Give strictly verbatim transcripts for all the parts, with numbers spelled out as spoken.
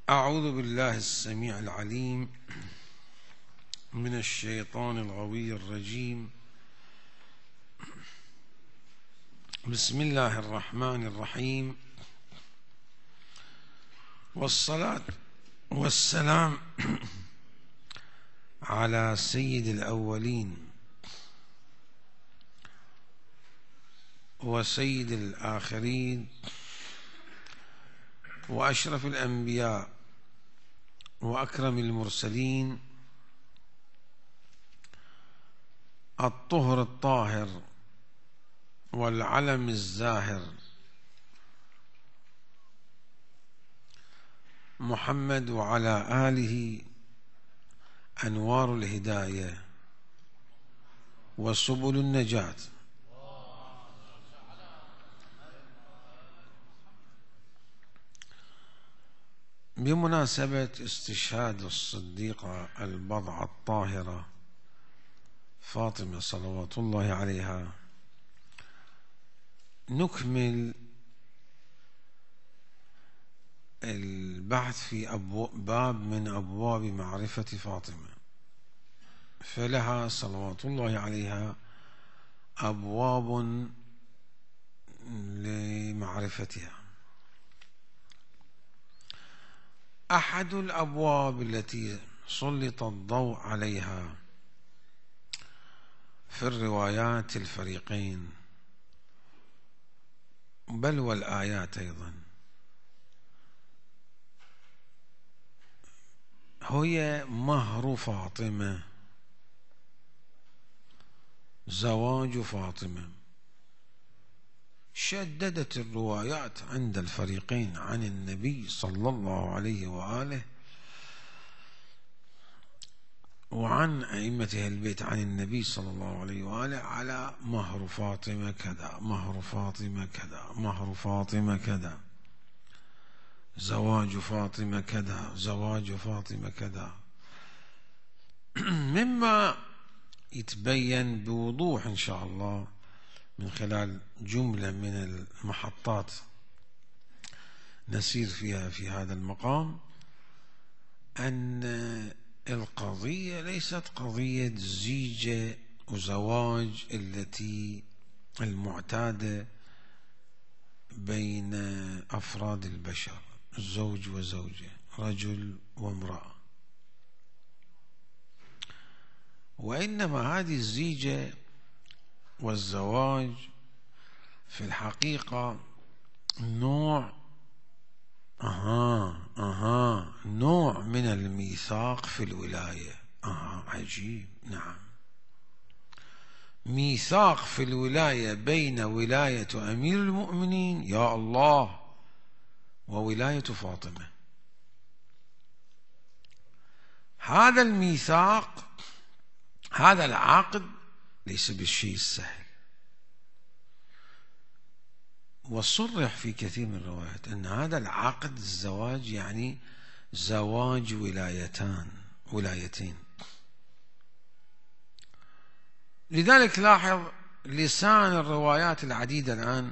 أعوذ بالله السميع العليم من الشيطان الغوي الرجيم. بسم الله الرحمن الرحيم، والصلاة والسلام على سيد الأولين وسيد الآخرين وأشرف الأنبياء وأكرم المرسلين، الطهر الطاهر والعلم الزاهر، محمد وعلى آله أنوار الهداية وسبل النجاة. بمناسبة استشهاد الصديقة البضعة الطاهرة فاطمة صلوات الله عليها، نكمل البحث في باب من أبواب معرفة فاطمة، فلها صلوات الله عليها أبواب لمعرفتها. أحد الأبواب التي سلط الضوء عليها في الروايات الفريقين بل والآيات أيضا هي مهر فاطمة، زواج فاطمة. شددت الروايات عند الفريقين عن النبي صلى الله عليه وآله وعن أئمة البيت عن النبي صلى الله عليه وآله على مهر فاطمة كذا، مهر فاطمة كذا، مهر فاطمة كذا، زواج فاطمة كذا، زواج فاطمة كذا، مما يتبين بوضوح إن شاء الله من خلال جملة من المحطات نسير فيها في هذا المقام أن القضية ليست قضية زيجة وزواج التي المعتادة بين أفراد البشر، زوج وزوجة، رجل وامرأة، وإنما هذه الزيجة والزواج في الحقيقة نوع أها أها نوع من الميثاق في الولاية. أها عجيب، نعم، ميثاق في الولاية بين ولاية أمير المؤمنين يا الله وولاية فاطمة. هذا الميثاق، هذا العقد ليس بالشيء السهل، وصرح في كثير من الروايات أن هذا العقد الزواج يعني زواج ولايتان ولايتين. لذلك لاحظ لسان الروايات العديدة الآن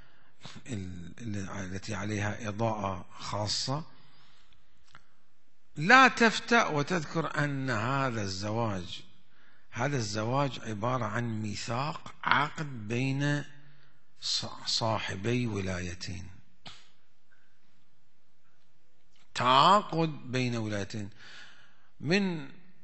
التي عليها إضاءة خاصة لا تفتأ وتذكر أن هذا الزواج هذا الزواج عبارة عن ميثاق، عقد بين صاحبي ولايتين، تعاقد بين ولايتين. من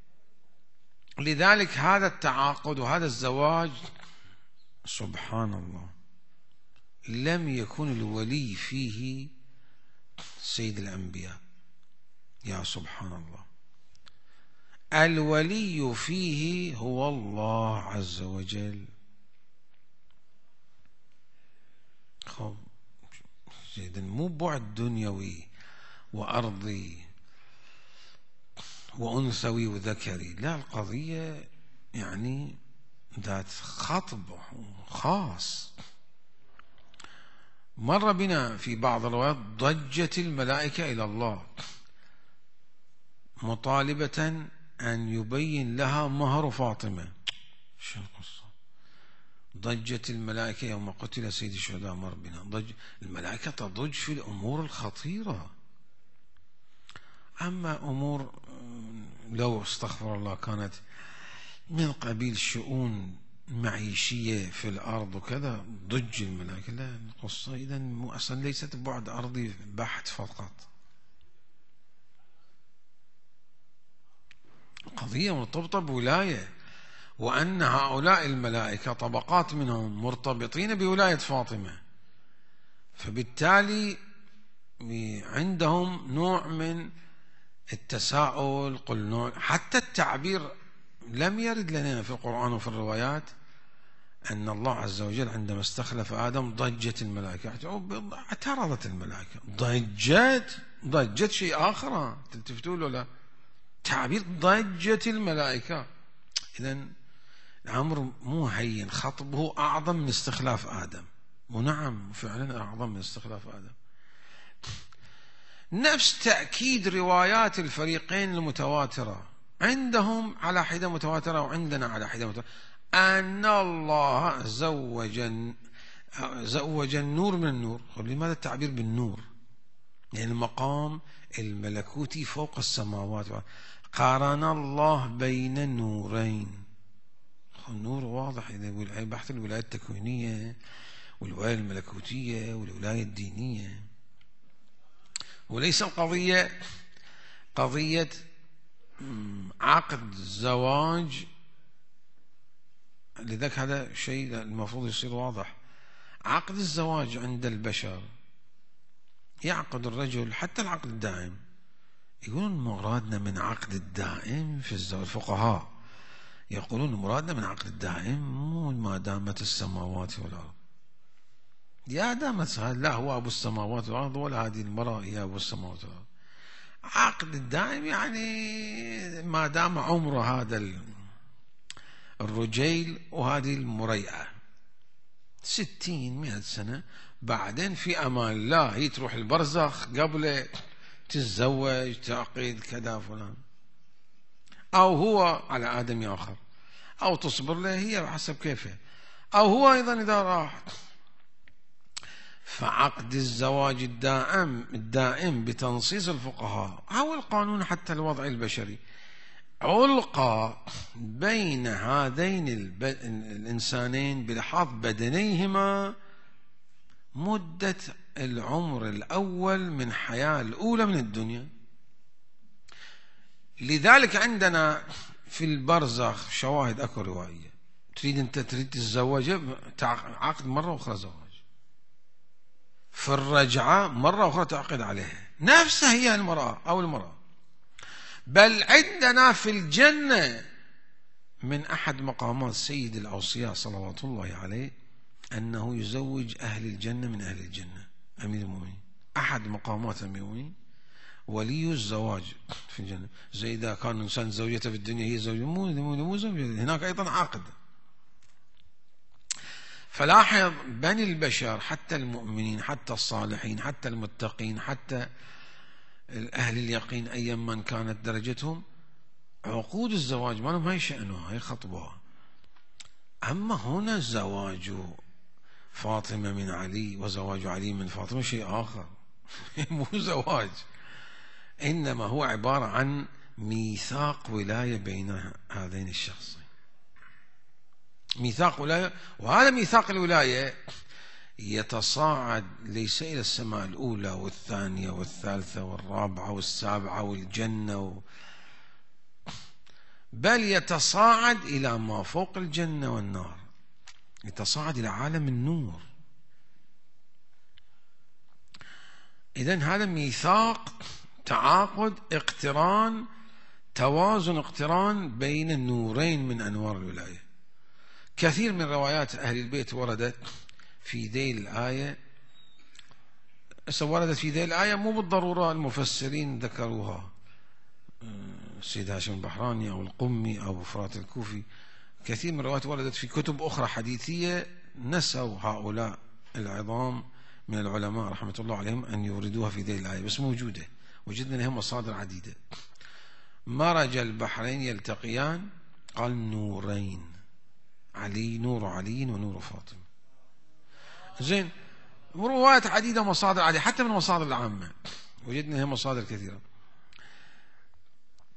لذلك هذا التعاقد وهذا الزواج سبحان الله لم يكن الولي فيه سيد الأنبياء، يا سبحان الله، الولي فيه هو الله عز وجل. خب جيدا، مو بعد دنيوي وأرضي وأنثوي وذكري، لا، القضية يعني ذات خطب خاص. مر بنا في بعض الروايات ضجت الملائكة إلى الله مطالبة أن يبين لها مهر فاطمة. شو القصة؟ ضجت الملائكة يوم قتل سيد الشهداء، مر بنا ضج الملائكة تضج في الأمور الخطيرة. أما أمور لو استغفر الله كانت من قبيل شؤون معيشية في الأرض وكذا ضج الملائكة، لا القصة إذن أصلا ليست بعد أرضي بحت فقط، قضية مرتبطة بولاية، وأن هؤلاء الملائكة طبقات منهم مرتبطين بولاية فاطمة، فبالتالي عندهم نوع من التساؤل. قل نوع، حتى التعبير لم يرد لنا في القرآن وفي الروايات أن الله عز وجل عندما استخلف آدم ضجت الملائكة، اعترضت الملائكة، ضجت ضجت شيء آخر، تلتفتوا له لا، تعبير ضجت الملائكة. إذن الأمر مو هين، خطبه أعظم من استخلاف آدم، ونعم فعلا أعظم من استخلاف آدم. نفس تأكيد روايات الفريقين المتواترة، عندهم على حدة متواترة وعندنا على حدة متواترة، أن الله زوج زوج النور من النور. لماذا التعبير بالنور؟ يعني المقام الملكوتي فوق السماوات، قارن الله بين النورين. النور واضح إذا بحث الولاية التكوينية والولاية الملكوتية والولاية الدينية، وليس القضية قضية عقد زواج. لذلك هذا شيء المفروض يصير واضح. عقد الزواج عند البشر يعقد الرجل حتى العقد الدائم، يقولون مرادنا من عقد الدائم في الزواج، الفقهاء يقولون مرادنا من عقد الدائم مو ما دامت السماوات والأرض، يا دامت لا هو أبو السماوات والأرض ولا هذه المرأة هي أبو السماوات والأرض. عقد الدائم يعني ما دام عمر هذا الرجيل وهذه المريئة ستين مئة سنة، بعدين في أمان الله هي تروح البرزخ قبل تتزوج تعقد كذا فلان، أو هو على آدمي آخر، أو تصبر له هي حسب كيفه، أو هو أيضا إذا راح. فعقد الزواج الدائم الدائم بتنصيص الفقهاء أو القانون حتى الوضع البشري، علقى بين هذين الإنسانين بلحاظ بدنيهما مدة العمر الأول من حياة الأولى من الدنيا. لذلك عندنا في البرزخ شواهد، أكو رواية تريد أنت تريد تتزوج عقد مرة أخرى زواج، في الرجعة مرة أخرى تعقد عليها، نفسها هي المرأة أو المرأة. بل عندنا في الجنة من أحد مقامات سيد الأوصياء صلوات الله عليه أنه يزوج أهل الجنة من أهل الجنة، أمير المؤمنين، أحد مقامات أمير المؤمنين ولي الزواج في الجنة. زي إذا كان إنسان زوجته في الدنيا هي زوجة، مو مو زوجة، هناك أيضا عقد. فلاحظ بني البشر حتى المؤمنين حتى الصالحين حتى المتقين حتى أهل اليقين أيا من كانت درجتهم، عقود الزواج ما لهم هاي شأنها، هاي خطبها. أما هنا زواج فاطمة من علي وزواج علي من فاطمة شيء آخر مو زواج، إنما هو عبارة عن ميثاق ولاية بين هذين الشخصين، ميثاق ولاية. وهذا ميثاق الولاية يتصاعد ليس إلى السماء الأولى والثانية والثالثة والرابعة والسابعة والجنة و... بل يتصاعد إلى ما فوق الجنة والنار، يتصاعد إلى عالم النور. إذن هذا ميثاق، تعاقد، اقتران، توازن، اقتران بين النورين من أنوار الولاية. كثير من روايات أهل البيت وردت في ذي الآية، وردت في ذي الآية مو بالضرورة المفسرين ذكروها، السيد هاشم البحراني أو القمي أو فرات الكوفي، كثير من الروايات وردت في كتب أخرى حديثية نسوا هؤلاء العظام من العلماء رحمة الله عليهم أن يوردوها في ذي الآية، بس موجودة، وجدنا لها مصادر عديدة. مرج البحرين يلتقيان، قال نورين، علي نور علي ونور فاطمة. زين، روايات عديدة مصادر عديدة حتى من المصادر العامة وجدنا لها مصادر كثيرة.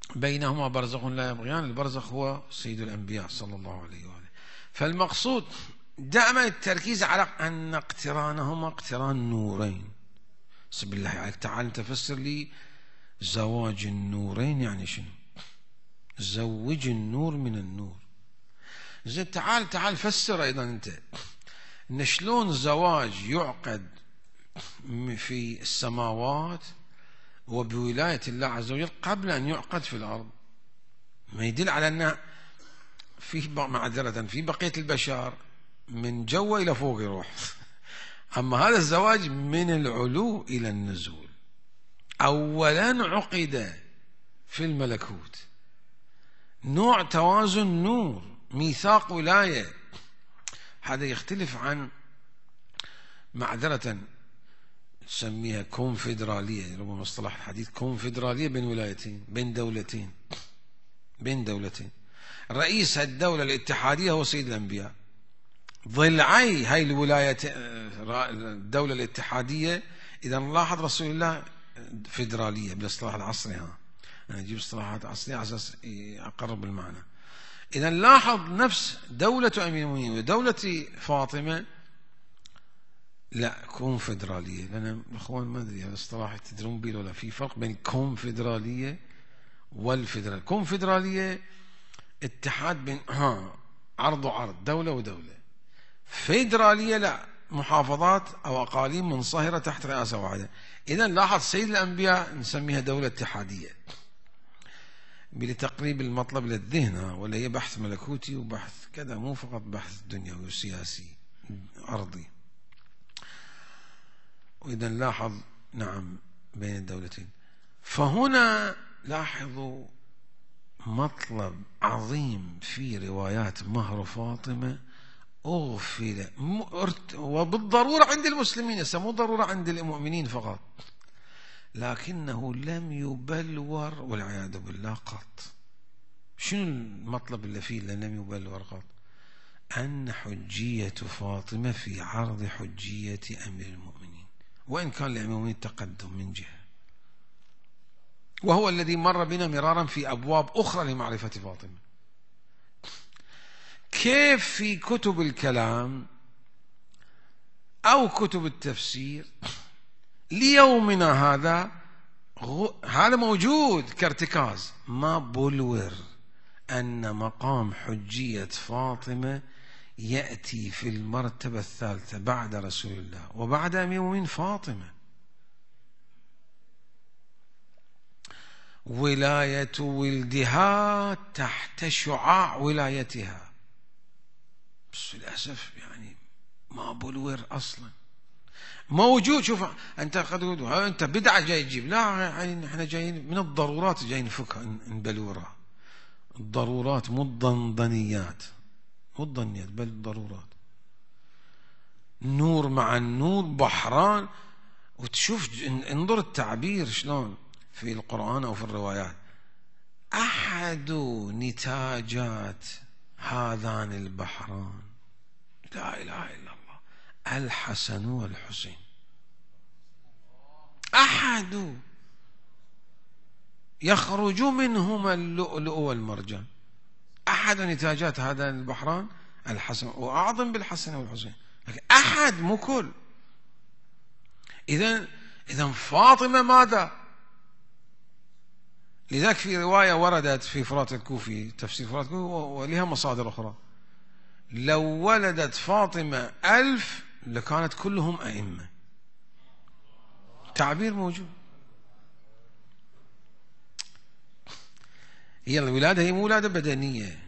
بينهما برزخ لا يبغيان، البرزخ هو سيد الأنبياء صلى الله عليه وآله. فالمقصود دائما التركيز على أن اقترانهما اقتران نورين. بس بالله عليك تعال انت فسر لي زواج النورين يعني شنو؟ زوج النور من النور. زين تعال تعال فسر أيضا أنت إن شلون الزواج يعقد في السماوات وبولاية الله عز وجل قبل أن يعقد في الأرض. ما يدل على أن في معذرة في بقية البشر من جوا إلى فوق يروح. أما هذا الزواج من العلو إلى النزول. أولا عقد في الملكوت نوع توازن نور، ميثاق ولاية. هذا يختلف عن معذرة نسميها كونفدرالية، ربما مصطلح الحديث كونفدرالية بين ولايتين، بين دولتين، بين دولتين. رئيس الدولة الاتحادية هو سيد الأنبياء. ضلعي هاي الولاية الدولة الاتحادية إذا نلاحظ رسول الله فدرالية بالاصطلاح العصري. ها أنا أجيب اصطلاحات عصرية على أساس أقرب المعنى. إذا نلاحظ نفس دولة أمير المؤمنين ودولة فاطمة لا كونفدرالية، لأن الأخوان ما أدري هذا الاصطلاح تدرون به ولا في فرق بين الكونفدرالية والفدرالية. كونفدرالية اتحاد بين ها عرض وعرض، دولة ودولة. فيدرالية لا، محافظات أو أقاليم منصهرة تحت رئاسة واحدة. إذا لاحظ سيد الأنبياء نسميها دولة اتحادية بتقريب المطلب للذهن، ولا هي بحث ملكوتي وبحث كذا، مو فقط بحث دنيوي وسياسي أرضي. وإذا لاحظ نعم بين الدولتين. فهنا لاحظوا مطلب عظيم في روايات مهر فاطمة أغفل وبالضرورة عند المسلمين، مو ضرورة عند المؤمنين فقط، لكنه لم يبلور والعياذ بالله قط. شنو المطلب اللي فيه اللي لم يبلور قط؟ أن حجية فاطمة في عرض حجية أمير المؤمنين، وإن كان لأمير المؤمنين تقدم من جهة، وهو الذي مر بنا مرارا في أبواب أخرى لمعرفة فاطمة. كيف في كتب الكلام أو كتب التفسير ليومنا هذا هذا موجود كارتكاز، ما بلور أن مقام حجية فاطمة يأتي في المرتبة الثالثة بعد رسول الله وبعد أمير المؤمنين فاطمة. ولاية ولدها تحت شعاع ولايتها، بس للأسف يعني ما بلور أصلا موجود. شوف أنت قد تقول أنت بدعة جاي تجيب، لا يعني احنا جايين من الضرورات جايين نفكها نبلورها. الضرورات مو الضنضنيات، مو الضنيات بل الضرورات. نور مع النور بحران. وتشوف انظر التعبير شلون في القرآن أو في الروايات. أحد نتاجات هذان البحران لا إله إلا الله الحسن والحسين. أحد يخرج منهما اللؤلؤ والمرجان. أحد نتاجات هذان البحران الحسن، وأعظم بالحسن والحسين، لكن أحد مو كل. إذن إذن فاطمة ماذا؟ لذلك في رواية وردت في فرات الكوفي، تفسير فرات الكوفي ولها مصادر أخرى، لو ولدت فاطمة ألف لكانت كلهم أئمة. تعبير موجود. هي الولادة هي مو ولادة بدنية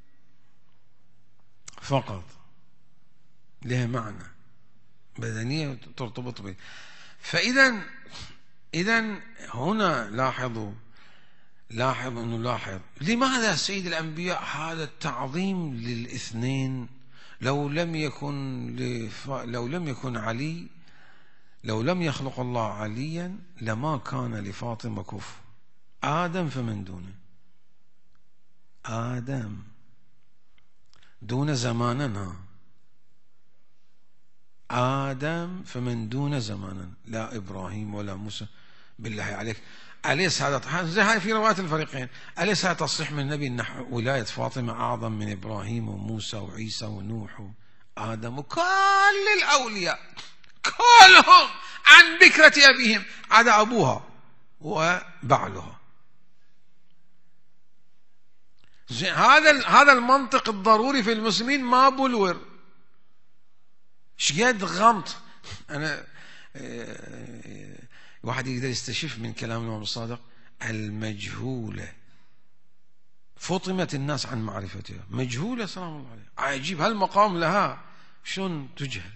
فقط، لها معنى بدنية ترتبط به. فإذا إذا هنا لاحظوا لاحظ أنه لاحظ لماذا سيد الأنبياء هذا التعظيم للاثنين؟ لو لم يكن لف... لو لم يكن علي، لو لم يخلق الله عليا لما كان لفاطمة كفء. آدم فمن دونه، آدم دون زماننا، آدم فمن دون زمانا، لا إبراهيم ولا موسى بالله عليك، أليس هذا زي هاي في رواية الفريقين، أليس هذا تصريح من النبي أن ولاية فاطمة أعظم من إبراهيم وموسى وعيسى ونوح وآدم وكل الأولياء كلهم عن بكرة أبيهم عدا أبوها وبعلها. هذا هذا المنطق الضروري في المسلمين ما بلور. شقد غمط أنا واحد يقدر يستشف من كلام الإمام الصادق المجهولة فطمت الناس عن معرفتها، مجهولة سلام الله عليه، عجيب هالمقام لها شلون تجهل،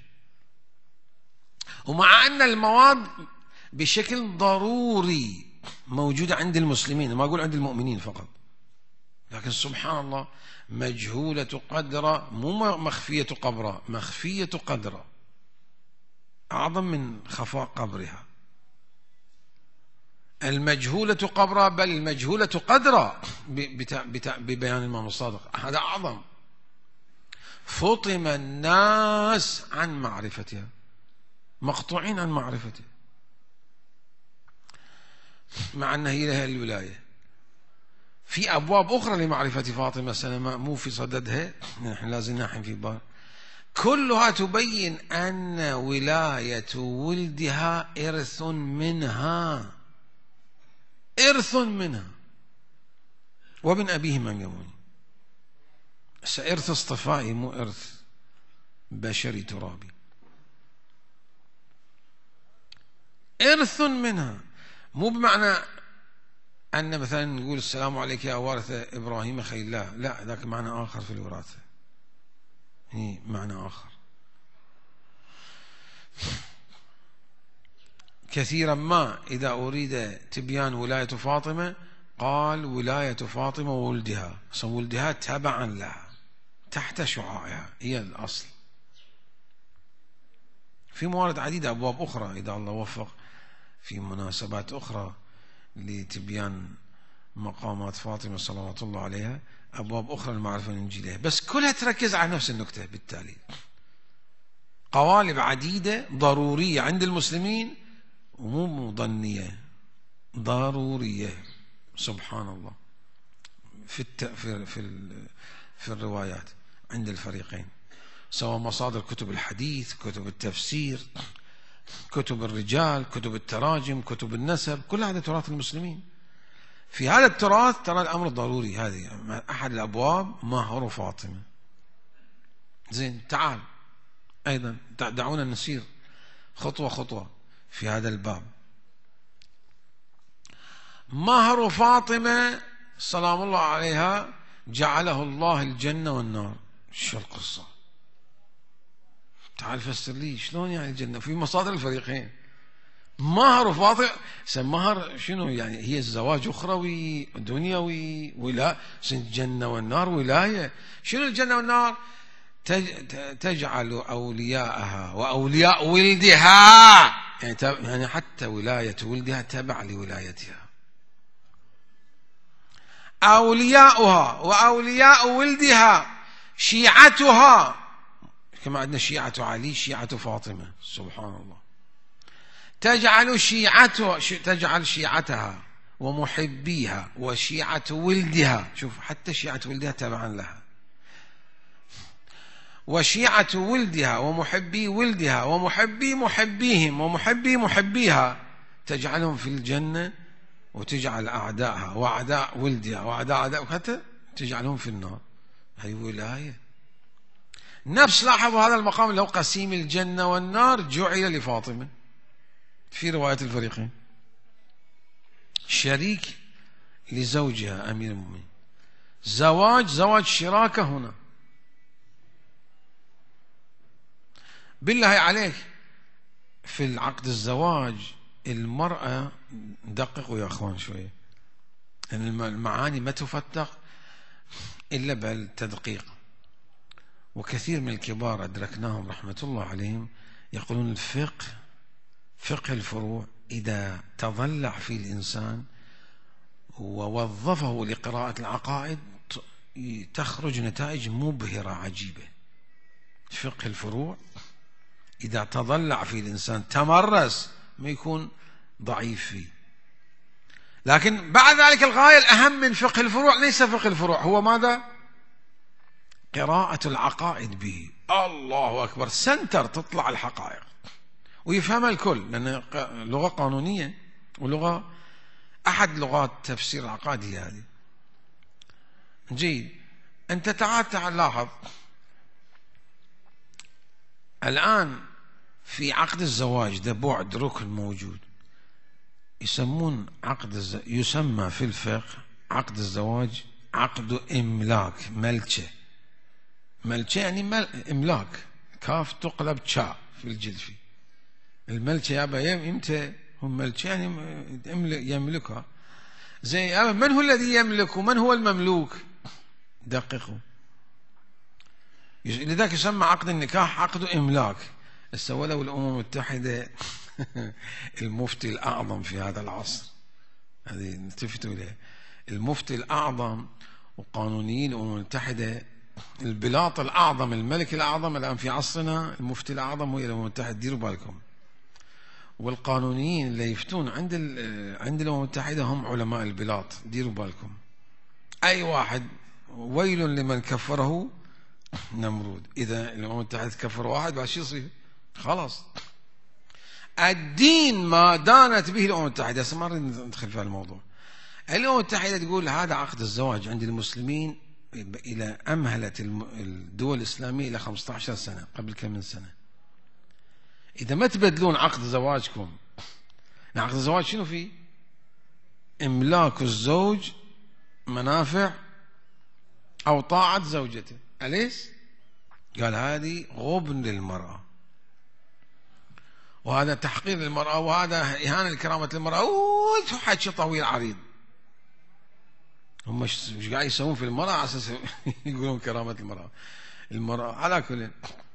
ومع أن المواد بشكل ضروري موجودة عند المسلمين، ما أقول عند المؤمنين فقط، لكن سبحان الله مجهولة قدرة، مو مخفية قبرة، مخفية قدرة أعظم من خفاء قبرها. المجهولة قبرة بل المجهولة قدرة ببيان الإمام الصادق، هذا أعظم. فطم الناس عن معرفتها، مقطوعين عن معرفتها، مع أن هي لها الولاية. في أبواب أخرى لمعرفة فاطمة سلمى مو في صددها، نحن لازم نحن في بار، كلها تبين أن ولاية ولدها إرث منها، إرث منها ومن أبيه من يمون. سإرث اصطفائي مو إرث بشري ترابي، إرث منها، مو بمعنى أن مثلا نقول السلام عليك يا وارث إبراهيم خير الله، لا، ذاك معنى آخر في الوراثة، هي معنى آخر. كثيرا ما إذا أريد تبيان ولاية فاطمة قال ولاية فاطمة وولدها، ولدها تبعا لها تحت شعاعها، هي الأصل. في موارد عديدة، أبواب أخرى إذا الله وفق في مناسبات أخرى لتبيان مقامات فاطمة صلوات الله عليها، أبواب أخرى المعرفة الإنجيلية، بس كلها تركز على نفس النكتة. بالتالي قوالب عديدة ضرورية عند المسلمين ومو مظنية، ضرورية سبحان الله في الت... في في, ال... في الروايات عند الفريقين، سواء مصادر كتب الحديث، كتب التفسير، كتب الرجال، كتب التراجم، كتب النسب، كل هذا تراث المسلمين. في هذا التراث ترى الأمر ضروري. هذه أحد الأبواب مهر فاطمة. زين، تعال أيضا دعونا نسير خطوة خطوة في هذا الباب. مهر فاطمة سلام الله عليها جعله الله الجنة والنار. شو القصة؟ تعال فسر لي شلون يعني الجنة في مصادر الفريقين. مهر فاطمة مهر شنو يعني؟ هي الزواج أخروي دنيوي ولا الجنة والنار ولاية؟ شنو الجنة والنار؟ تجعل أولياءها وأولياء ولدها، يعني يعني حتى ولاية ولدها تبع لولايتها. أولياؤها وأولياء ولدها شيعتها، كما عندنا شيعة علي شيعة فاطمة سبحان الله. تجعل شيعتها تجعل شيعتها ومحبيها وشيعة ولدها، شوف حتى شيعة ولدها تبعا لها، وشيعة ولدها ومحبي ولدها ومحبي محبيهم ومحبي محبيها، تجعلهم في الجنة وتجعل أعداءها وأعداء ولدها وأعداء أعداء حتى تجعلهم في النار. هي ولاية. نفس لاحظوا هذا المقام اللي هو قسيم الجنة والنار جعل لفاطمة في رواية الفريقين، شريك لزوجها أمير المؤمنين، زواج زواج شراكة هنا. بالله عليك في العقد الزواج المرأة دققوا يا أخوان شوية، لأن المعاني ما تفتق إلا بالتدقيق. وكثير من الكبار أدركناهم رحمة الله عليهم يقولون الفقه فقه الفروع إذا تضلع في الإنسان ووظفه لقراءة العقائد تخرج نتائج مبهرة عجيبة. فقه الفروع إذا تضلع في الإنسان تمرس ما يكون ضعيف فيه، لكن بعد ذلك الغاية الأهم من فقه الفروع ليس فقه الفروع، هو ماذا؟ قراءة العقائد به. الله أكبر، سنتر تطلع الحقائق ويفهمها الكل، لأن لغة قانونية ولغة أحد لغات تفسير العقائد هي هذه. جيد، أنت تعال تعال لاحظ الآن في عقد الزواج ده بعد ركن موجود، يسمون عقد الز... يسمى في الفقه عقد الزواج عقد إملاك، ملكة. ملكة يعني مل... إملاك، كاف تقلب شاء في الجلفي. الملكة يابا يمتى هم ملكة يعني يملكها. زي من هو الذي يملك ومن هو المملوك؟ دققوا. لذلك يسمى عقد النكاح عقد إملاك. استولوا الأمم المتحدة المفتي الأعظم في هذا العصر، هذه نلتفتوا إليه، المفتي الأعظم وقانونيين الأمم المتحدة، البلاط الأعظم، الملك الأعظم الآن في عصرنا، المفتي الأعظم هو الأمم المتحدة، ديروا بالكم. والقانونيين اللي يفتون عند عند الأمم المتحدة هم علماء البلاط، ديروا بالكم. أي واحد ويل لمن كفره نمرود. إذا الأمم المتحدة كفر واحد بعد شو يصير؟ خلاص الدين ما دانت به الأمم المتحدة. ما نريد ندخل في الموضوع. الأمم المتحدة تقول هذا عقد الزواج عند المسلمين إلى أمهلة الدول الإسلامية إلى خمسة عشر سنة، قبل كم من سنة. إذا ما تبدلون عقد زواجكم، عقد الزواج شنو فيه؟ إملاك الزوج منافع أو طاعة زوجته، أليس؟ قال هذه غبن للمرأة، وهذا تحقير للمرأة، وهذا إهانة لكرامة المرأة، وحكي طويل عريض. هم مش قاعد يسوون في المرأة على أساس يقولون كرامة المرأة. المرأة على كل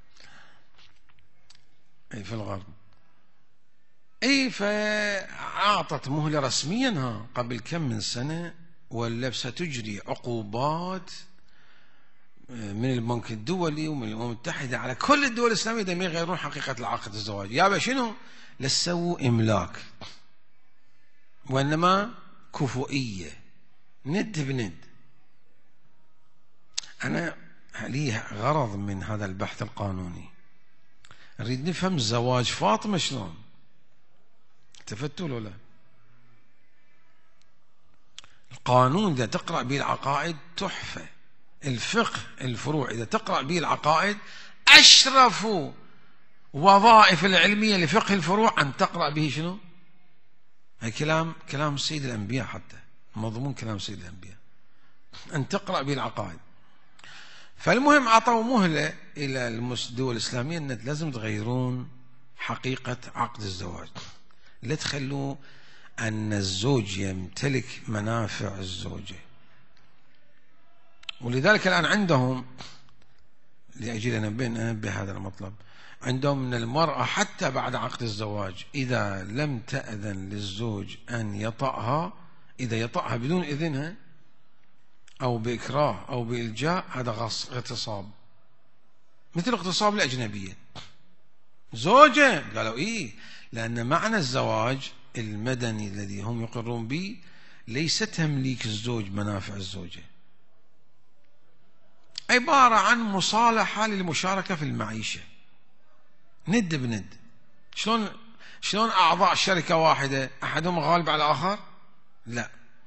أي في الغرب أي، فأعطت مهلة رسميا ها قبل كم من سنة، ولا ستجري عقوبات من البنك الدولي ومن الأمم المتحدة على كل الدول الإسلامية ما يغيرون حقيقة العقد الزواج. يا شنو؟ لسووا إملاك، وإنما كفؤية، ند بند. أنا لي غرض من هذا البحث القانوني، نريد نفهم زواج فاطمة شلون. التفتوا ولا لا؟ القانون إذا تقرأ به العقائد تحفة. الفقه الفروع إذا تقرأ به العقائد، أشرف وظائف العلمية لفقه الفروع أن تقرأ به شنو؟ هي كلام كلام سيد الأنبياء، حتى مضمون كلام سيد الأنبياء، أن تقرأ به العقائد. فالمهم أعطوا مهلة إلى الدول الإسلامية أن لازم تغيرون حقيقة عقد الزواج، لا تخلوا أن الزوج يمتلك منافع الزوجة. ولذلك الآن عندهم، لأجل أن أنبه هذا المطلب، عندهم من المرأة حتى بعد عقد الزواج إذا لم تأذن للزوج أن يطأها، إذا يطأها بدون إذنها أو بإكراه أو بإلجاء، هذا اغتصاب، مثل اغتصاب الأجنبية. زوجة قالوا إيه، لأن معنى الزواج المدني الذي هم يقرون به ليس تمليك الزوج منافع الزوجة، عبارة عن مصالحة للمشاركة في المعيشة، ند بند. شلون شلون أعضاء شركة واحدة أحدهم غالب على الآخر؟ لا.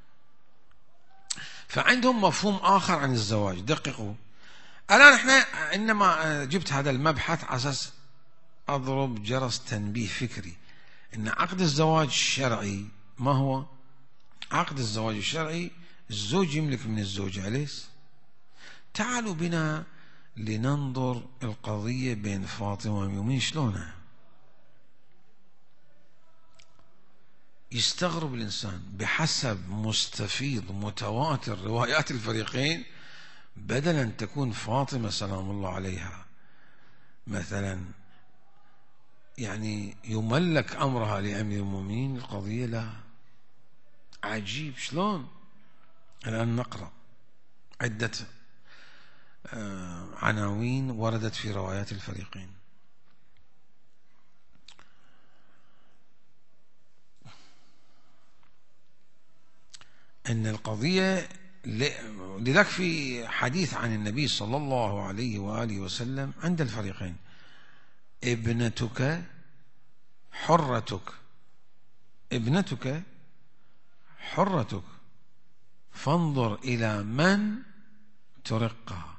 فعندهم مفهوم آخر عن الزواج. دققوا الآن، احنا إنما جبت هذا المبحث على أساس أضرب جرس تنبيه فكري إن عقد الزواج الشرعي ما هو؟ عقد الزواج الشرعي الزوج يملك من الزوجة، أليس؟ تعالوا بنا لننظر القضية بين فاطمة ومؤمن شلونها. يستغرب الإنسان بحسب مستفيض متواتر روايات الفريقين، بدلا أن تكون فاطمة سلام الله عليها مثلا يعني يملك أمرها لأمير المؤمنين، القضية لا. عجيب شلون. الآن نقرأ عدة عناوين وردت في روايات الفريقين. أن القضية لذلك في حديث عن النبي صلى الله عليه وآله وسلم عند الفريقين: ابنتك حرتك، ابنتك حرتك، فانظر إلى من ترقها.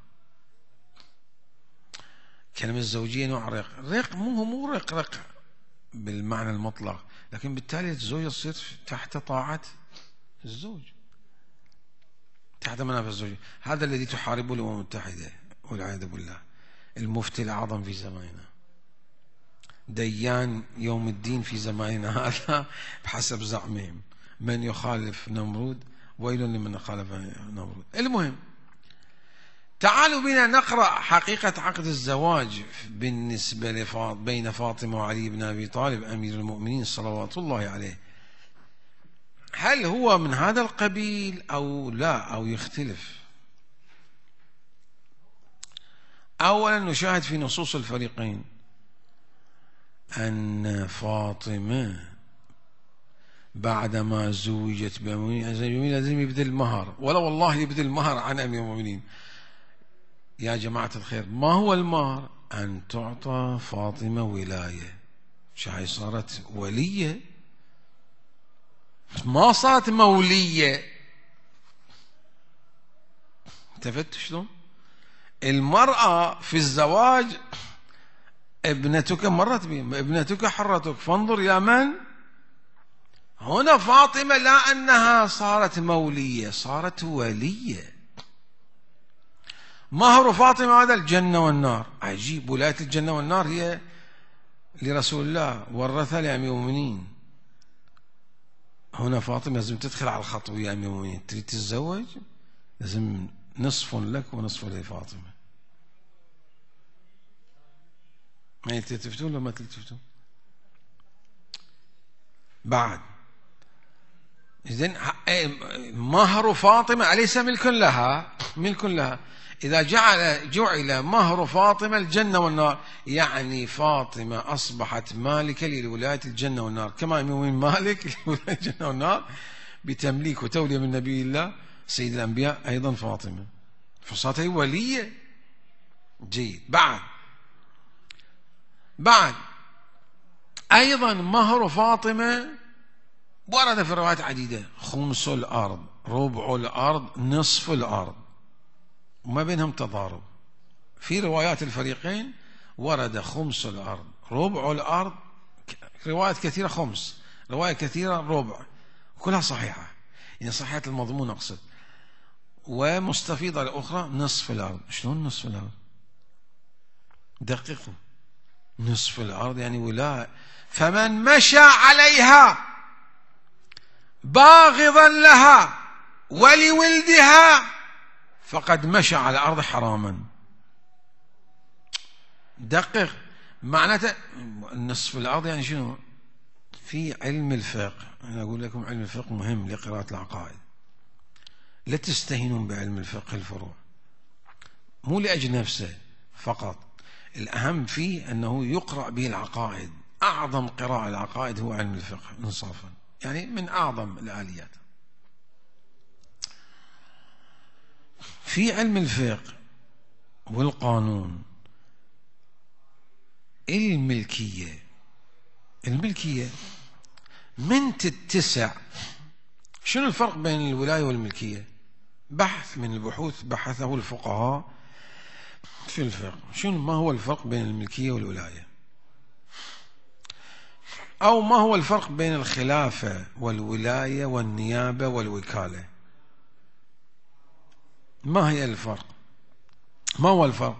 كلمة الزوجية نوع رق، رق مو مو رق رق بالمعنى المطلق، لكن بالتالي الزوجة تصير تحت طاعة الزوج، تحت منافذ الزوج. هذا الذي تحاربه الأمم المتحدة والعياذ بالله، المفتي الأعظم في زماننا، ديان يوم الدين في زماننا هذا بحسب زعمهم: من يخالف نمرود ويل لمن خالف نمرود. المهم، تعالوا بنا نقرأ حقيقة عقد الزواج بالنسبة لفاط بين فاطمة وعلي بن أبي طالب أمير المؤمنين صلوات الله عليه. هل هو من هذا القبيل أو لا، أو يختلف؟ أولا نشاهد في نصوص الفريقين أن فاطمة بعدما زوجت بأمير لازم يبذل المهر، ولا والله يبذل المهر عن أمير المؤمنين. يا جماعة الخير، ما هو المهر؟ أن تعطى فاطمة ولاية، شاي صارت ولية، ما صارت مولية. انتبهت شلون؟ المرأة في الزواج ابنتك مرت بهم، ابنتك حرتك، فانظر إلى من؟ هنا فاطمة لا أنها صارت مولية، صارت ولية. مهر فاطمة هذا الجنة والنار. عجيب، ولاية الجنة والنار هي لرسول الله، ورثها لأمير المؤمنين. هنا فاطمة لازم تدخل على الخط ويا أمير المؤمنين، تريد تتزوج لازم نصف لك ونصف لفاطمة. ما تلتفتون ولا ما تلتفتون؟ بعد إذن مهر فاطمة أليس ملك لها؟ ملك لها. إذا جعل جعل مهر فاطمة الجنة والنار، يعني فاطمة أصبحت مالكة لولاية الجنة والنار، كما من مالك لولاية الجنة والنار بتمليك وتولية من نبي الله سيد الأنبياء أيضا فاطمة، فصارت هي ولية. جيد. بعد بعد أيضا مهر فاطمة ورد في روايات عديدة: خمس الأرض، ربع الأرض، نصف الأرض، وما بينهم تضارب. في روايات الفريقين ورد خمس الأرض، ربع الأرض، روايات كثيرة خمس، رواية كثيرة ربع، كلها صحيحة، يعني صحيحة المضمون أقصد. ومستفيضة الأخرى نصف الأرض. شلون نصف الأرض؟ دققوا، نصف الأرض يعني ولاء. فمن مشى عليها باغضا لها ولولدها فقد مشى على الأرض حراما. دقق، معناته نصف الأرض يعني شنو؟ في علم الفقه، أنا أقول لكم علم الفقه مهم لقراءة العقائد، لا تستهينون بعلم الفقه الفروع، مو لأجل نفسه فقط، الأهم فيه أنه يقرأ به العقائد. أعظم قراءة العقائد هو علم الفقه انصافا، يعني من أعظم الآليات. في علم الفقه والقانون الملكية، الملكية من تتسع. شنو الفرق بين الولاية والملكية؟ بحث من البحوث بحثه الفقهاء في الفقه. شنو ما هو الفرق بين الملكية والولاية؟ أو ما هو الفرق بين الخلافة والولاية والنيابة والوكالة؟ ما هي الفرق؟ ما هو الفرق؟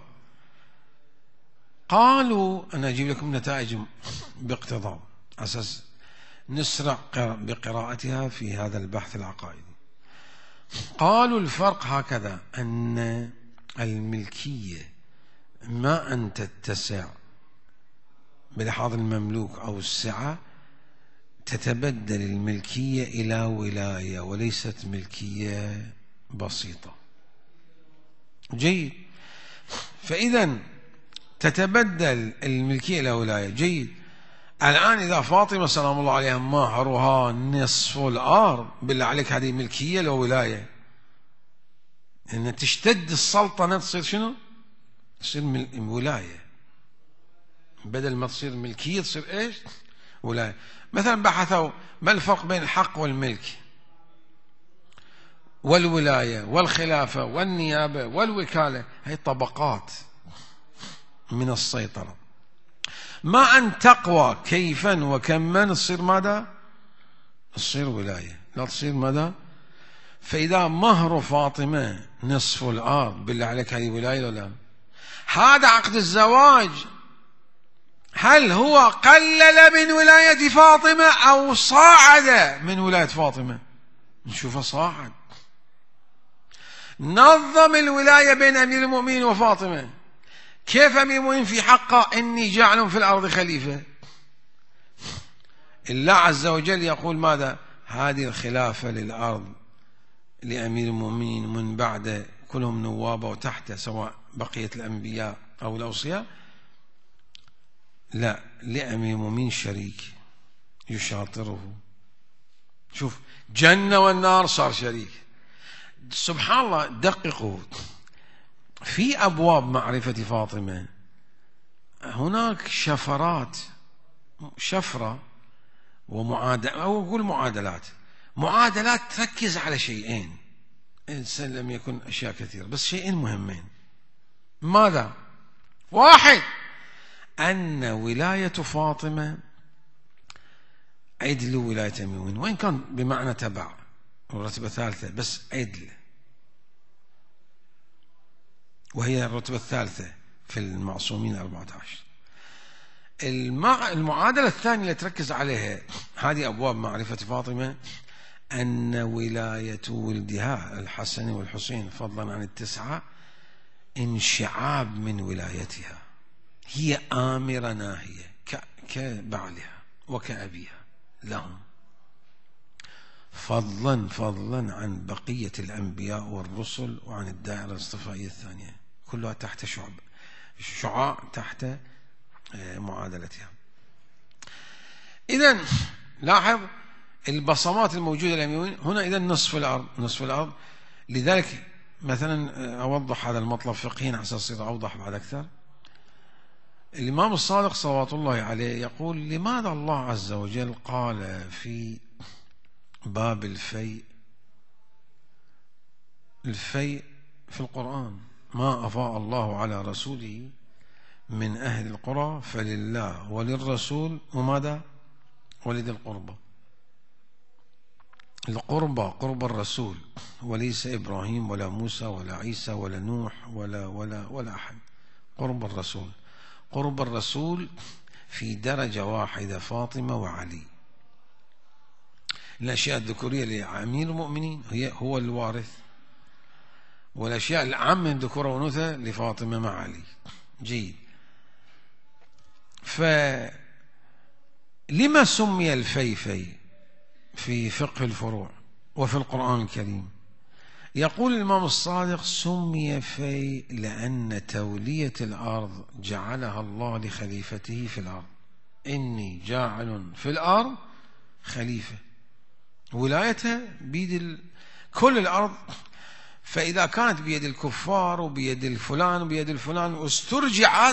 قالوا، أنا أجيب لكم نتائج باقتضاب أساس نسرع بقراءتها في هذا البحث العقائدي. قالوا الفرق هكذا: أن الملكية ما أن تتسع بلحاظ المملوك أو السعة، تتبدل الملكية إلى ولاية وليست ملكية بسيطة. جيد. فإذا تتبدل الملكية إلى ولاية. جيد. الآن إذا فاطمة سلام الله عليها مهرها نصف الأرض، بالله عليك هذه ملكية لو ولاية؟ إن تشتد السلطنة تصير شنو؟ تصير ولاية، بدل ما تصير ملكية تصير إيش؟ ولاية. مثلا بحثوا ما الفرق بين الحق والملك والولاية والخلافة والنيابة والوكالة. هي طبقات من السيطرة، ما أن تقوى كيفا وكما تصير ماذا؟ تصير ولاية، لا تصير ماذا؟ فإذا مهر فاطمة نصف الأرض، بالله عليك هذه ولاية ولا لا؟ هذا عقد الزواج هل هو قلل من ولاية فاطمة أو صاعد من ولاية فاطمة؟ نشوفه صاعد. نظم الولاية بين أمير المؤمنين وفاطمة. كيف أمير المؤمنين في حقه إني جاعل في الأرض خليفة؟ الله عز وجل يقول ماذا؟ هذه الخلافة للأرض لأمير المؤمنين من بعد كلهم نوابه وتحته، سواء بقية الأنبياء أو الأوصياء، لا، لأمير المؤمنين شريك يشاطره. شوف، جنة والنار صار شريك. سبحان الله. دققوا في أبواب معرفة فاطمة، هناك شفرات، شفرة ومعادلة، أو أقول معادلات. معادلات تركز على شيئين، إنسان لم يكن أشياء كثيرة، بس شيئين مهمين. ماذا؟ واحد، أن ولاية فاطمة عدل ولاية أمير المؤمنين، وإن كان بمعنى تبع الرتبة ثالثة، بس عدل، وهي الرتبة الثالثة في المعصومين أربعة عشر. المع... المعادلة الثانية اللي تركز عليها هذه أبواب معرفة فاطمة، أن ولاية ولدها الحسن والحسين فضلا عن التسعة انشعاب من ولايتها، هي آمرة ناهية ك... كبعلها وكأبيها لهم، فضلا فضلا عن بقية الأنبياء والرسل وعن الدائرة الاصطفائية الثانية، كلها تحت شعب شعاع تحت معادلتها. إذن لاحظ البصمات الموجودة للأميرين هنا. إذن نصف الأرض، نصف الأرض. لذلك مثلا أوضح هذا المطلب فقهيا على أساس يصير أوضح بعد أكثر. الإمام الصادق صلوات الله عليه يقول: لماذا الله عز وجل قال في باب الفيء الفيء في القرآن: ما أفاء الله على رسوله من أهل القرى فلله وللرسول وماذا؟ ولذي القربى. القربى قرب الرسول، وليس إبراهيم ولا موسى ولا عيسى ولا نوح ولا ولا ولا أحد. قرب الرسول، قرب الرسول في درجة واحدة فاطمة وعلي. الأشياء الذكورية لأمير المؤمنين هي هو الوارث، والأشياء العام من ذكورة وأنوثة لفاطمة مع علي. جيد. فلما سمي الفيفي في فقه الفروع وفي القرآن الكريم؟ يقول الإمام الصادق: سمي في لأن تولية الأرض جعلها الله لخليفته في الأرض. إني جاعل في الأرض خليفة، ولايتها بيد كل الأرض. فإذا كانت بيد الكفار وبيد الفلان وبيد الفلان واسترجعت،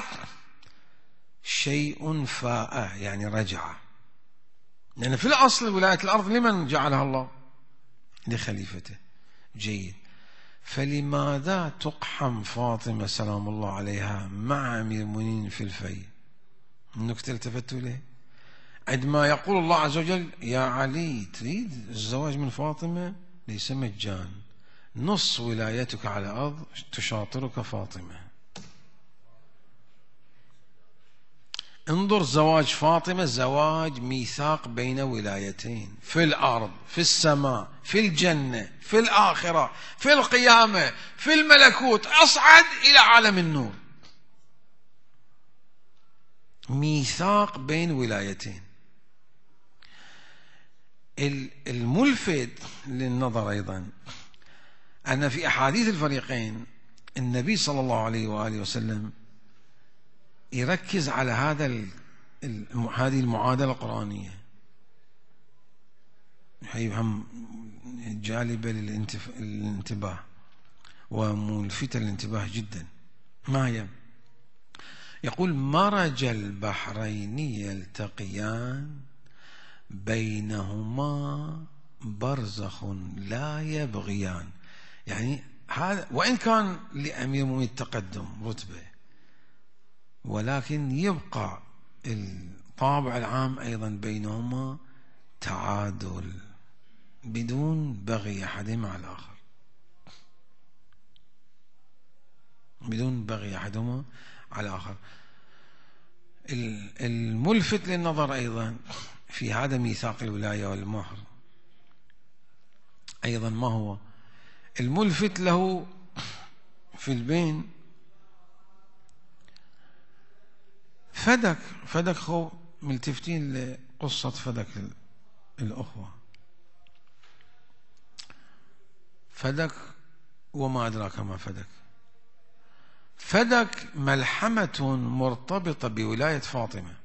شيء فاء يعني رجع، لأن يعني في الأصل ولاية الأرض لمن جعلها الله؟ لخليفته. جيد. فلماذا تقحم فاطمة سلام الله عليها مع أمير المؤمنين في الفي؟ النكتة التفتوا له عندما يقول الله عز وجل: يا علي تريد الزواج من فاطمة؟ ليس مجان، نص ولايتك على الأرض تشاطرك فاطمة. انظر، زواج فاطمة زواج ميثاق بين ولايتين، في الأرض، في السماء، في الجنة، في الآخرة، في القيامة، في الملكوت، أصعد إلى عالم النور. ميثاق بين ولايتين. الملفت للنظر أيضا أن في أحاديث الفريقين النبي صلى الله عليه وآله وسلم يركز على هذا هذه المعادلة القرآنية هي هم جالبة للانتباه وملفتة للانتباه جدا. ما هي؟ يقول مرج البحرين يلتقيان بينهما برزخ لا يبغيان. يعني هذا وإن كان لأمير المؤمنين التقدم رتبة، ولكن يبقى الطابع العام أيضا بينهما تعادل بدون بغي أحدهما على الآخر، بدون بغي أحدهما على الآخر. الملفت للنظر أيضا في هذا ميثاق الولاية والمهر أيضا ما هو الملفت له في البين؟ فدك فدك خو ملتفتين لقصة فدك الأخوة. فدك وما أدراك ما فدك. فدك ملحمة مرتبطة بولاية فاطمة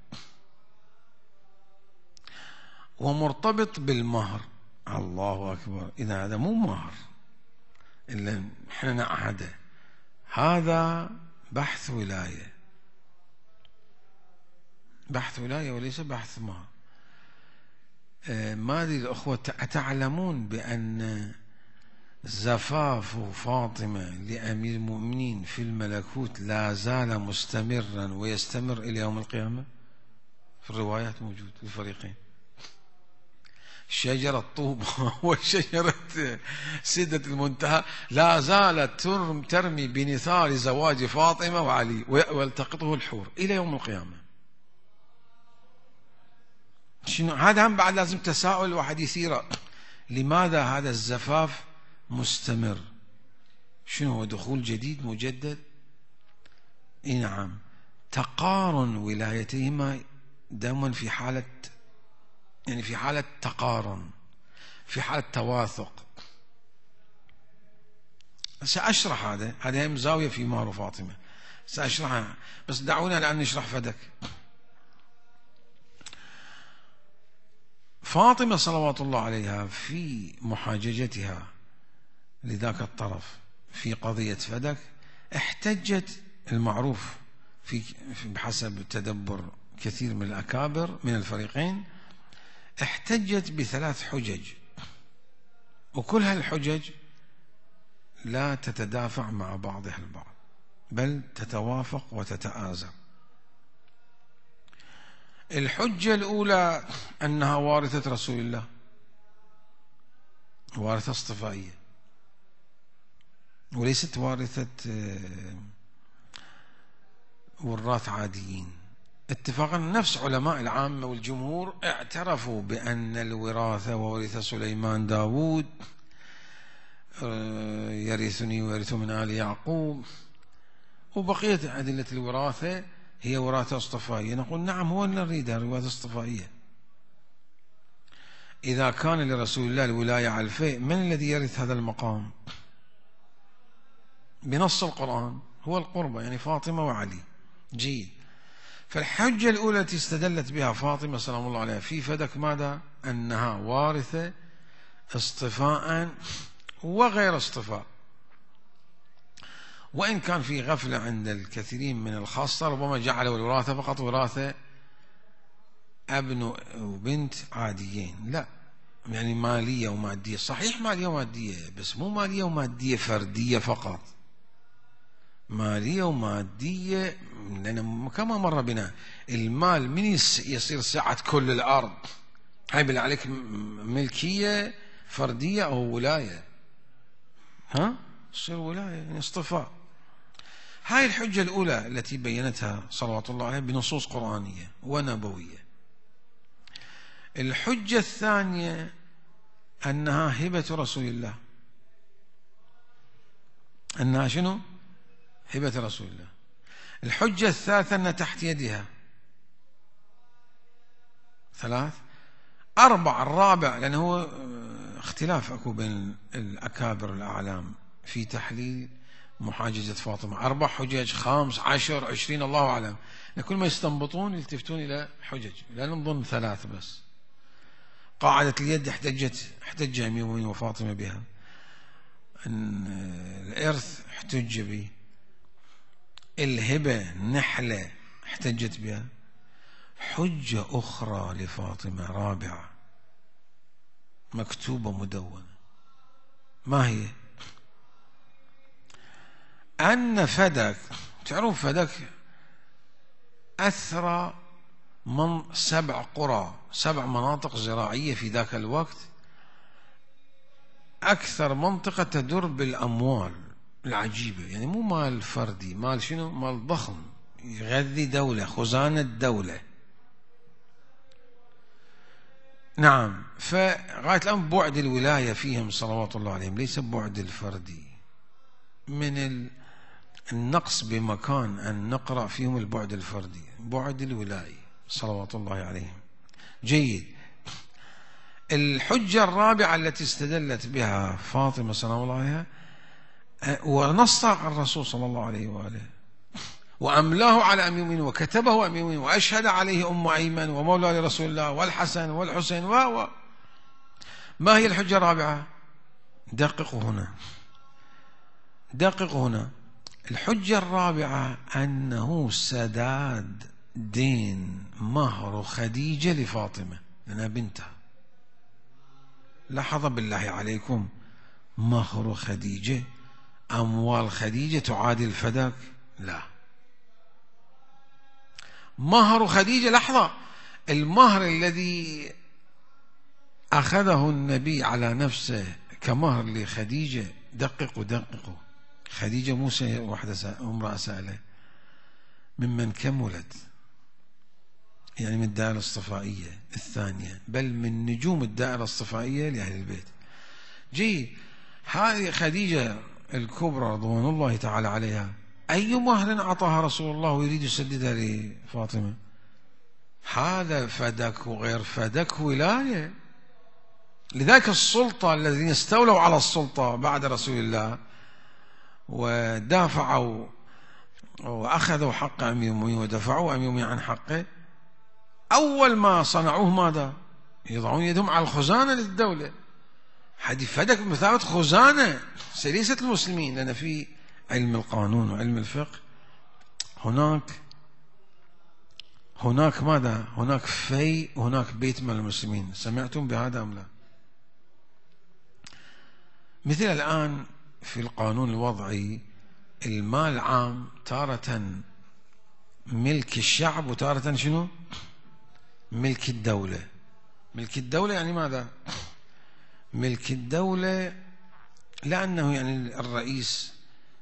ومرتبط بالمهر. الله أكبر، إذا هذا مو مهر إلا إحنا نعهده، هذا بحث ولاية، بحث ولاية وليس بحث مهر. آه ما أدري الأخوة تعلمون بأن زفاف فاطمة لأمير المؤمنين في الملكوت لا زال مستمرا ويستمر إلى يوم القيامة؟ في الروايات موجود في الفريقين. شجرة طوبى وشجرة سدة المنتهى لا زالت ترمي بنثار زواج فاطمة وعلي والتقطه الحور إلى يوم القيامة. شنو هذا؟ هم بعد لازم تساؤل واحد يثيره، لماذا هذا الزفاف مستمر؟ شنو هو دخول جديد مجدد؟ اي نعم، تقارن ولايتهما دوما في حالة، يعني في حالة تقارن، في حالة تواثق. سأشرح هذا، هذه هم زاوية في مهر فاطمة سأشرحها، بس دعونا الآن نشرح فدك. فاطمة صلوات الله عليها في محاججتها لذاك الطرف في قضية فدك احتجت، المعروف في بحسب تدبر كثير من الأكابر من الفريقين، احتجت بثلاث حجج، وكل هالحجج لا تتدافع مع بعضها البعض بل تتوافق وتتآزر. الحجة الأولى أنها وارثة رسول الله، وارثة اصطفائية وليست وارثة وراث عاديين. اتفاقا نفس علماء العامة والجمهور اعترفوا بأن الوراثة وورث سليمان داود يرثني ويرث من آل يعقوب، وبقية أدلة الوراثة هي وراثة اصطفائية. نقول نعم، هو اللي نريدها الوراثة الاصطفائية. إذا كان لرسول الله الولاية على الفيء، من الذي يرث هذا المقام؟ بنص القرآن هو القربة، يعني فاطمة وعلي. جيد. فالحجة الأولى التي استدلت بها فاطمة سلام الله عليها في فدك ماذا؟ أنها وارثة اصطفاء وغير اصطفاء، وإن كان في غفلة عند الكثيرين من الخاصة، ربما جعلوا الوراثة فقط وراثة ابن وبنت عاديين. لا، يعني مالية ومادية، صحيح مالية ومادية، بس مو مالية ومادية فردية فقط، مالية ومادية، لأن كما مر بنا المال من يصير سعة كل الأرض، هاي بالله عليك ملكية فردية أو ولاية؟ ها؟ تصير ولاية، يعني اصطفاء. هاي الحجة الأولى التي بينتها صلوات الله عليه بنصوص قرآنية ونبوية. الحجة الثانية أنها هبة رسول الله، أنها شنو؟ هبة رسول الله. الحجة الثالثة أن تحت يدها. ثلاث. أربع. الرابع، لأنه هو اختلاف أكو بين الأكابر الأعلام في تحليل محاججة فاطمة، أربع حجج، خمس، عشر، عشرين، الله أعلم. كل ما يستنبطون يلتفتون إلى حجج، لا نظن ثلاث بس. قاعدة اليد احتجت احتج أمير المؤمنين وفاطمة بها، الإرث احتج به، الهبة نحلة احتجت بها. حجة أخرى لفاطمة رابعة مكتوبة مدونة، ما هي؟ أن فدك، تعرف فدك أثرى من سبع قرى، سبع مناطق زراعية في ذاك الوقت، أكثر منطقة تدر بالأموال العجيبة، يعني مو مال فردي، مال شنو؟ مال ضخم يغذي دولة، خزانة دولة. نعم. فغاية الآن بعد الولاية فيهم صلوات الله عليهم، ليس بعد الفردي. من النقص بمكان أن نقرأ فيهم البعد الفردي، بعد الولاية صلوات الله عليهم. جيد. الحجة الرابعة التي استدلت بها فاطمة سلام الله عليها، ونص عن الرسول صلى الله عليه وآله، وأملاه على أمير المؤمنين، وكتبه أمير المؤمنين، وأشهد عليه أم أيمن ومولى لرسول الله والحسن والحسين و ما هي الحجة الرابعة؟ دققوا هنا، دققوا هنا. الحجة الرابعة أنه سداد دين مهر خديجة لفاطمة لأنها بنتها. لحظة بالله عليكم، مهر خديجة، أموال خديجة تعادل فدك؟ لا. مهر خديجة، لحظة، المهر الذي أخذه النبي على نفسه كمهر لخديجة، دققوا دققوا، خديجة موسى واحدة امرأة سألة ممن كملت، يعني من الدائرة الصفائية الثانية، بل من نجوم الدائرة الصفائية لأهل البيت. جي هذه خديجة الكبرى رضوان الله تعالى عليها، أي مهر أعطاها رسول الله ويريد يسددها لفاطمة؟ هذا فدك وغير فدك ولاية. لذلك السلطة الذين استولوا على السلطة بعد رسول الله ودافعوا وأخذوا حق أمير المؤمنين ودفعوا أمير المؤمنين عن حقه، أول ما صنعوه ماذا؟ يضعون يدهم على الخزانة للدولة. هذه فدك بمثابة خزانة سليسة المسلمين، لأن في علم القانون وعلم الفقه هناك هناك ماذا؟ هناك في وهناك بيت من المسلمين. سمعتم بهذا أم لا؟ مثل الآن في القانون الوضعي المال عام تارة ملك الشعب وتارة شنو؟ ملك الدولة. ملك الدولة يعني ماذا؟ ملك الدولة لأنه يعني الرئيس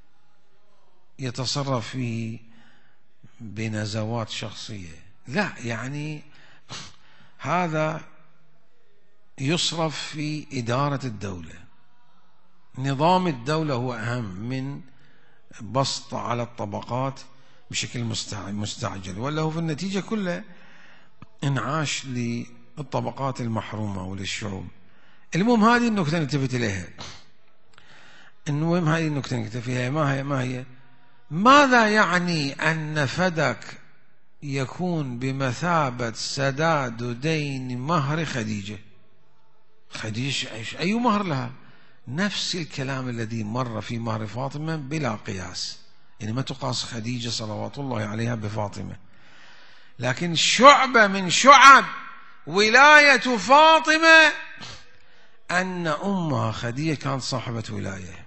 يتصرف فيه بنزوات شخصية، لا، يعني هذا يصرف في إدارة الدولة. نظام الدولة هو أهم من بسط على الطبقات بشكل مستعجل، ولا هو في النتيجة كله انعاش للطبقات المحرومة وللشعوب. المهم هذه النكتة نلتفت إليها. المهم هذه النكتة نلتفت فيها، ما هي ما هي ماذا يعني أن فدك يكون بمثابة سداد دين مهر خديجة؟ خديجة أي مهر لها؟ نفس الكلام الذي مر في مهر فاطمة بلا قياس، يعني ما تقاس خديجة صلوات الله عليها بفاطمة، لكن شعبة من شعب ولاية فاطمة أن أمها خديجة كانت صاحبة ولاية.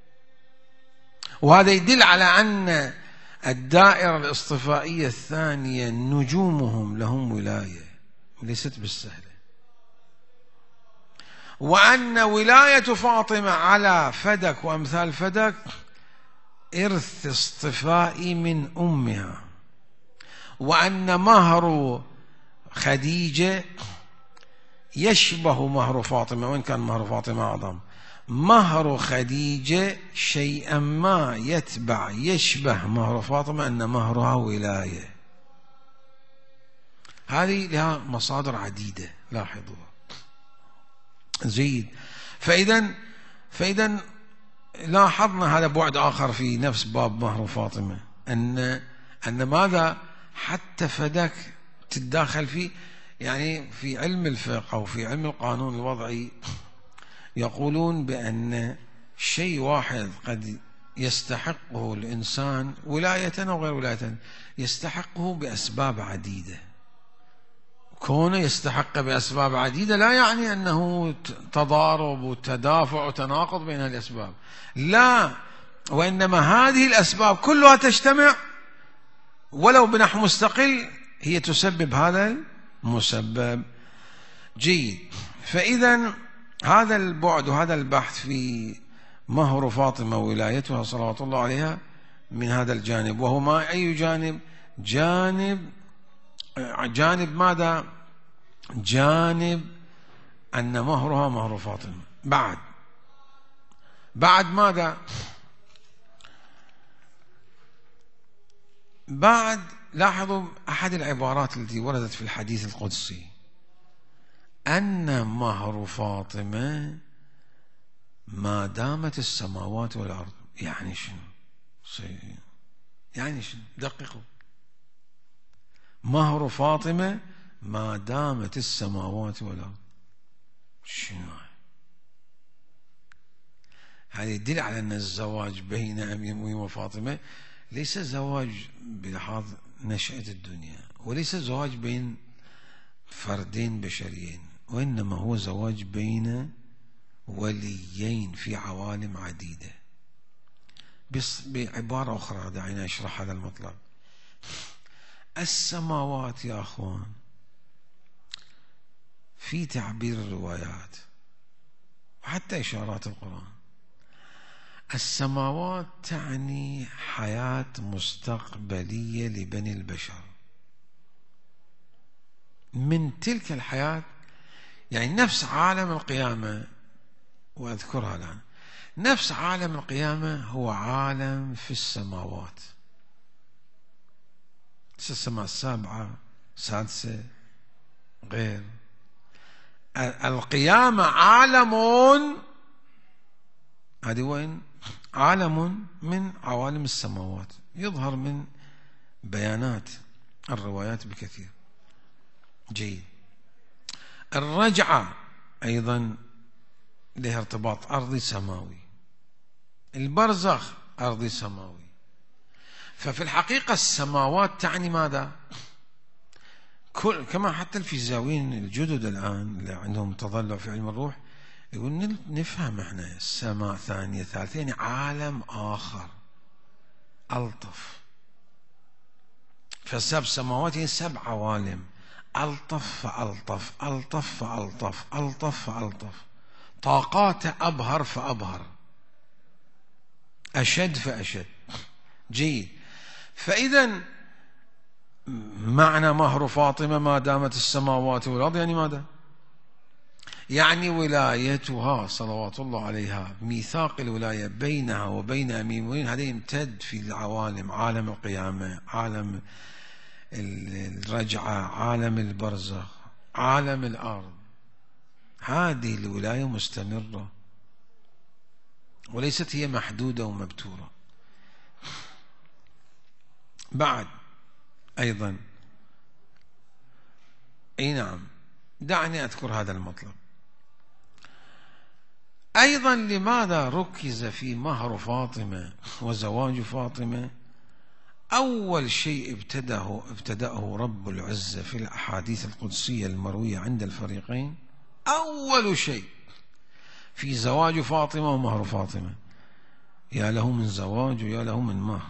وهذا يدل على أن الدائرة الاصطفائية الثانية نجومهم لهم ولاية ليست بالسهلة، وأن ولاية فاطمة على فدك وأمثال فدك إرث اصطفائي من أمها، وأن مهر خديجة يشبه مهر فاطمة وإن كان مهر فاطمة أعظم. مهر خديجة شيئا ما يتبع يشبه مهر فاطمة، أن مهرها ولاية. هذه لها مصادر عديدة لاحظوها. جيد. فإذا فإذا لاحظنا هذا بعد آخر في نفس باب مهر فاطمة، أن أن ماذا حتى فدك تتداخل فيه. يعني في علم الفقه أو في علم القانون الوضعي يقولون بأن شيء واحد قد يستحقه الإنسان ولاية أو غير ولاية، يستحقه بأسباب عديدة. كونه يستحق بأسباب عديدة لا يعني أنه تضارب وتدافع وتناقض بين الأسباب، لا، وإنما هذه الأسباب كلها تجتمع ولو بنحو مستقل هي تسبب هذا المسبب. جيد. فإذا هذا البعد وهذا البحث في مهر فاطمة وولايتها صلوات الله عليها من هذا الجانب، وهو ما أي جانب؟ جانب جانب ماذا؟ جانب أن مهرها مهر فاطمة. بعد بعد ماذا؟ بعد لاحظوا أحد العبارات التي وردت في الحديث القدسي أن مهر فاطمة ما دامت السماوات والأرض. يعني شنو؟ يعني شنو؟ دققوا. مهر فاطمة ما دامت السماوات والأرض. شنو هذا؟ يدل على أن الزواج بين أمير المؤمنين وفاطمة ليس زواج بلحاظ نشأة الدنيا، وليس زواج بين فردين بشريين، وإنما هو زواج بين وليين في عوالم عديدة. بس بعبارة أخرى دعينا نشرح هذا المطلب. السماوات يا أخوان في تعبير الروايات وحتى إشارات القرآن، السماوات تعني حياة مستقبلية لبني البشر. من تلك الحياة يعني نفس عالم القيامة، وأذكرها الآن، نفس عالم القيامة هو عالم في السماوات، السماء السابعة السادسة غير. القيامة عالم، هذه وين؟ عالم من عوالم السماوات، يظهر من بيانات الروايات بكثير. جيد. الرجعة أيضا لها ارتباط أرضي سماوي، البرزخ أرضي سماوي. ففي الحقيقة السماوات تعني ماذا؟ كل كما حتى الفيزيائيين الجدد الآن اللي عندهم تضلع في علم الروح يقول نفهم احنا السماء ثانية ثالثة يعني عالم آخر ألطف. فسبع سماوات يعني سبع عوالم، ألطف فألطف، ألطف فألطف، ألطف فألطف، طاقات أبهر فأبهر، أشد فأشد. جيد. فإذا معنى مهر فاطمة ما دامت السماوات والأرض يعني ماذا؟ يعني ولايتها صلوات الله عليها، ميثاق الولاية بينها وبين أمير المؤمنين هذا يمتد في العوالم، عالم القيامة، عالم الرجعة، عالم البرزخ، عالم الأرض. هذه الولاية مستمرة وليست هي محدودة ومبتورة. بعد أيضا أي نعم، دعني أذكر هذا المطلب أيضا. لماذا ركز في مهر فاطمة وزواج فاطمة؟ أول شيء ابتدأه ابتدأه رب العزة في الأحاديث القدسية المروية عند الفريقين، أول شيء في زواج فاطمة ومهر فاطمة، يا له من زواج ويا له من مهر.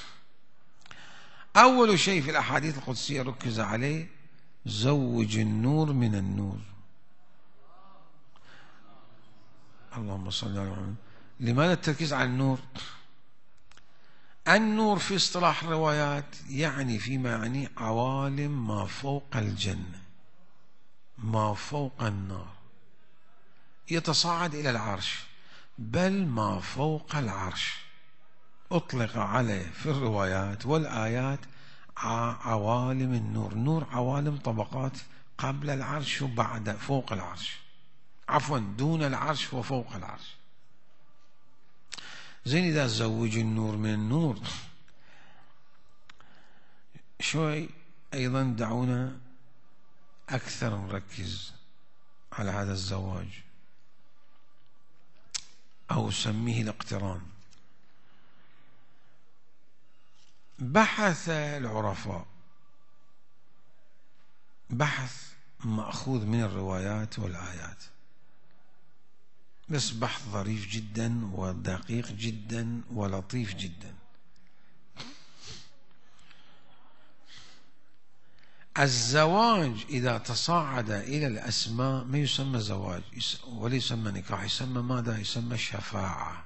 أول شيء في الأحاديث القدسية ركز عليه زوج النور من النور. اللهم صل على محمد. لماذا التركيز على النور؟ النور في اصطلاح الروايات يعني فيما يعني عوالم ما فوق الجنة، ما فوق النار، يتصاعد إلى العرش، بل ما فوق العرش. أطلق عليه في الروايات والآيات عوالم النور. نور عوالم طبقات قبل العرش وبعد فوق العرش، عفوا دون العرش وفوق العرش. زين إذا تزوج النور من النور شوي أيضا دعونا أكثر نركز على هذا الزواج، أو سميه الاقتران. بحث العرفاء بحث مأخوذ من الروايات والآيات، بس بحث ظريف جدا ودقيق جدا ولطيف جدا. الزواج إذا تصاعد إلى الأسماء ما يسمى زواج ولا يسمى نكاح، يسمى ماذا؟ يسمى شفاعة.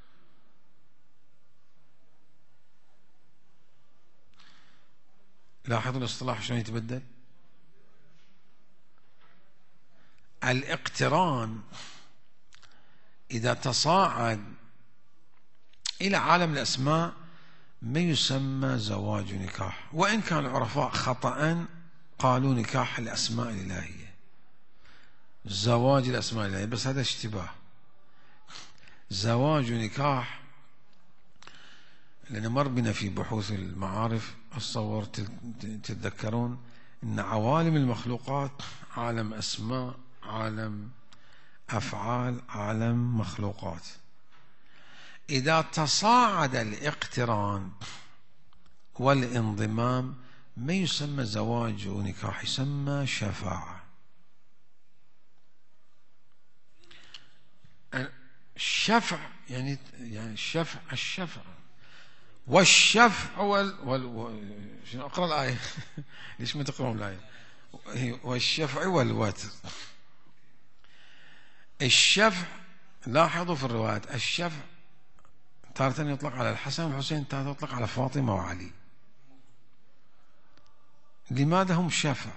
لاحظوا الاصطلاح شلون يتبدل. الاقتران إذا تصاعد إلى عالم الأسماء ما يسمى زواج نكاح، وإن كان العرفاء خطأ قالوا نكاح الأسماء الإلهية، زواج الأسماء الإلهية، بس هذا اشتباه. زواج نكاح لأن مر بنا في بحوث المعارف، أتصور تتذكرون أن عوالم المخلوقات عالم أسماء، عالم أفعال، عالم مخلوقات. إذا تصاعد الاقتران والانضمام ما يسمى زواج ونكاح، يسمى شفاعة. الشفع يعني يعني الشفع الشفع والشفع وال, وال... شنو أقرأ الآية؟ ليش ما تقرأون الآية؟ والشفع والوتر. الشفع لاحظوا في الروايات الشفع تارة يطلق على الحسن والحسين، تارة يطلق على فاطمة وعلي. لماذا هم شفع؟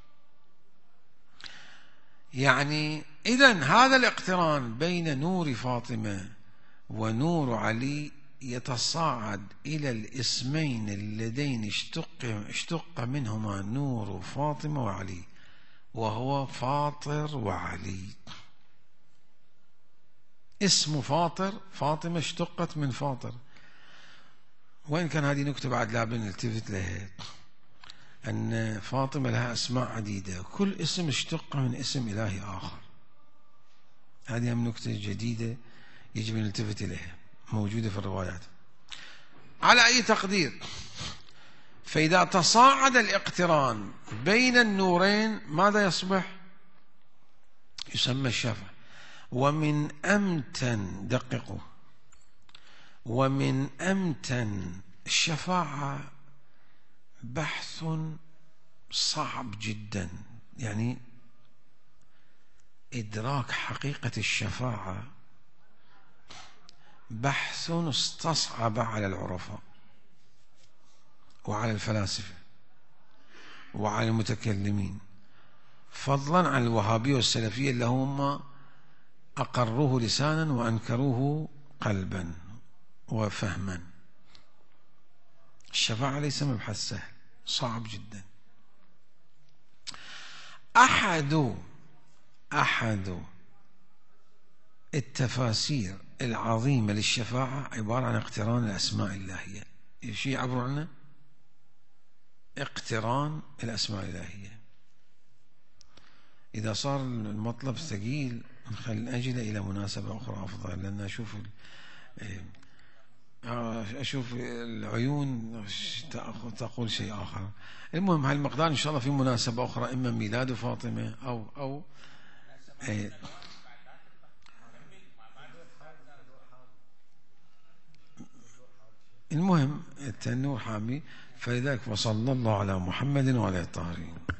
يعني إذن هذا الاقتران بين نور فاطمة ونور علي يتصاعد إلى الاسمين اللذين اشتق, اشتق منهما نور فاطمة وعلي، وهو فاطر وعلي. اسم فاطر، فاطمة اشتقت من فاطر، وإن كان هذه نكتة بعد لا بنلتفت لها، أن فاطمة لها أسماء عديدة، كل اسم اشتق من اسم إلهي آخر. هذه هم نكتة جديدة يجب أن نلتفت إليها، موجودة في الروايات. على أي تقدير، فإذا تصاعد الاقتران بين النورين ماذا يصبح؟ يسمى الشفع. ومن أمتن، دققوا، ومن أمتن الشفاعة بحث صعب جدا، يعني إدراك حقيقة الشفاعة بحث استصعب على العرفاء وعلى الفلاسفة وعلى المتكلمين، فضلا عن الوهابية والسلفية اللي هم أقروه لسانا وأنكروه قلبا وفهما. الشفاعة ليس مبحث سهل، صعب جدا. أحد أحد التفاسير العظيمة للشفاعة عبارة عن اقتران الأسماء الإلهية. شيء يعبروا عنه اقتران الأسماء الإلهية. إذا صار المطلب ثقيل نخلي الأجلة إلى مناسبة أخرى أفضل، لأن أشوف أشوف العيون تقول شيء آخر. المهم هالمقدار إن شاء الله في مناسبة أخرى، إما ميلاد فاطمة أو أو المهم التنور حامي. فلذلك وصلى الله على محمد وعلى الطاهرين.